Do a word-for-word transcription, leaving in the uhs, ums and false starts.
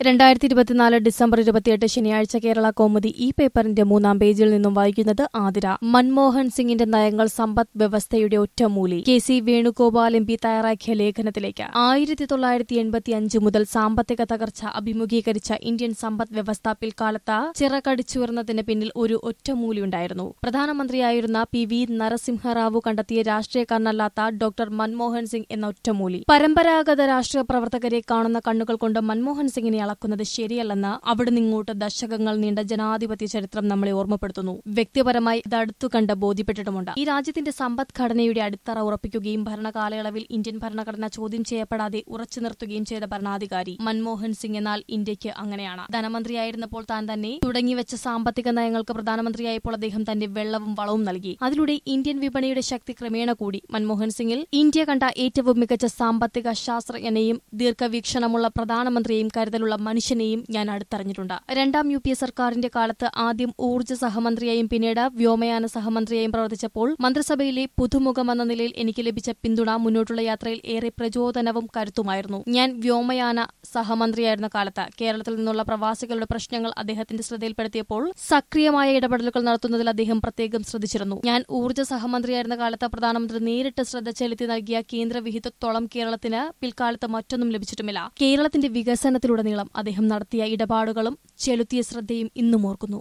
രണ്ടായിരത്തി ഇരുപത്തിനാല് ഡിസംബർ ഇരുപത്തിയെട്ട് ശനിയാഴ്ച കേരള കൗമുദി ഈ പേപ്പറിന്റെ മൂന്നാം പേജിൽ നിന്നും വായിക്കുന്നത് ആതിര. മൻമോഹൻ സിംഗിന്റെ നയങ്ങൾ സമ്പദ് വ്യവസ്ഥയുടെ ഒറ്റമൂലി. K C Venugopal M P തയ്യാറാക്കിയ ലേഖനത്തിലേക്ക്. ആയിരത്തി തൊള്ളായിരത്തി എൺപത്തി അഞ്ച് മുതൽ സാമ്പത്തിക തകർച്ച അഭിമുഖീകരിച്ച ഇന്ത്യൻ സമ്പദ് വ്യവസ്ഥ പിൽക്കാലത്ത് ചിറകടിച്ചുയർന്നതിന് പിന്നിൽ ഒരു ഒറ്റമൂലിയുണ്ടായിരുന്നു. പ്രധാനമന്ത്രിയായിരുന്ന പി വി നരസിംഹറാവു കണ്ടെത്തിയ രാഷ്ട്രീയക്കാരനല്ലാത്ത ഡോക്ടർ മൻമോഹൻ സിംഗ് എന്ന ഒറ്റമൂലി. പരമ്പരാഗത രാഷ്ട്രീയ പ്രവർത്തകരെ കാണുന്ന കണ്ണുകൾ കൊണ്ട് മൻമോഹൻ സിംഗിനെ അളക്കുന്നത് ശരിയല്ലെന്ന് അവിടെ നിങ്ങോട്ട് ദശകങ്ങൾ നീണ്ട ജനാധിപത്യ ചരിത്രം നമ്മളെ ഓർമ്മപ്പെടുത്തുന്നു. വ്യക്തിപരമായി ഇത് അടുത്തു കണ്ട് ബോധ്യപ്പെട്ടിട്ടുമുണ്ട്. ഈ രാജ്യത്തിന്റെ സമ്പദ്ഘടനയുടെ അടിത്തറ ഉറപ്പിക്കുകയും ഭരണകാലയളവിൽ ഇന്ത്യൻ ഭരണഘടന ചോദ്യം ചെയ്യപ്പെടാതെ ഉറച്ചു നിർത്തുകയും ചെയ്ത ഭരണാധികാരി മൻമോഹൻ സിംഗ് എന്നാൽ ഇന്ത്യക്ക് അങ്ങനെയാണ്. ധനമന്ത്രിയായിരുന്നപ്പോൾ താൻ തന്നെ തുടങ്ങിവെച്ച സാമ്പത്തിക നയങ്ങൾക്ക് പ്രധാനമന്ത്രിയായപ്പോൾ അദ്ദേഹം തന്റെ വെള്ളവും വളവും നൽകി. അതിലൂടെ ഇന്ത്യൻ വിപണിയുടെ ശക്തി ക്രമേണ കൂടി. മൻമോഹൻ സിംഗിൽ ഇന്ത്യ കണ്ട ഏറ്റവും മികച്ച സാമ്പത്തിക ശാസ്ത്രജ്ഞനെയും ദീർഘവീക്ഷണമുള്ള പ്രധാനമന്ത്രിയെയും കരുതലുള്ള മനുഷ്യനെയും ഞാൻ അടുത്തറിഞ്ഞിട്ടുണ്ട്. രണ്ടാം യു പി എ സർക്കാരിന്റെ കാലത്ത് ആദ്യം ഊർജ്ജ സഹമന്ത്രിയായും പിന്നീട് വ്യോമയാന സഹമന്ത്രിയായും പ്രവർത്തിച്ചപ്പോൾ മന്ത്രിസഭയിലെ പുതുമുഖമെന്ന നിലയിൽ എനിക്ക് ലഭിച്ച പിന്തുണ മുന്നോട്ടുള്ള യാത്രയിൽ ഏറെ പ്രചോദനവും കരുത്തുമായിരുന്നു. ഞാൻ വ്യോമയാന സഹമന്ത്രിയായിരുന്ന കാലത്ത് കേരളത്തിൽ നിന്നുള്ള പ്രവാസികളുടെ പ്രശ്നങ്ങൾ അദ്ദേഹത്തിന്റെ ശ്രദ്ധയിൽപ്പെടുത്തിയപ്പോൾ സക്രിയമായ ഇടപെടലുകൾ നടത്തുന്നതിൽ അദ്ദേഹം പ്രത്യേകം ശ്രദ്ധിച്ചിരുന്നു. ഞാൻ ഊർജ്ജ സഹമന്ത്രിയായിരുന്ന കാലത്ത് പ്രധാനമന്ത്രി നേരിട്ട് ശ്രദ്ധ ചെലുത്തി നൽകിയ കേന്ദ്ര വിഹിതത്തോളം കേരളത്തിന് പിൽക്കാലത്ത് മറ്റൊന്നും ലഭിച്ചിട്ടുമില്ല. കേരളത്തിന്റെ വികസനത്തിലുടനീളം അദ്ദേഹം നടത്തിയ ഇടപാടുകളും ചെലുത്തിയ ശ്രദ്ധയും ഇന്നും ഓർക്കുന്നു.